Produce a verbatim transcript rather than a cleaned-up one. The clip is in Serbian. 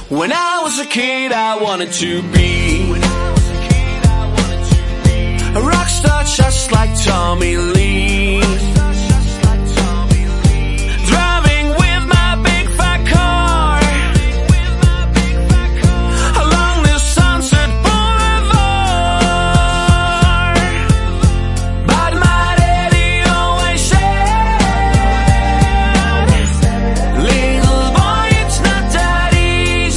When I was a kid, I wanted to be a rock star just like Tom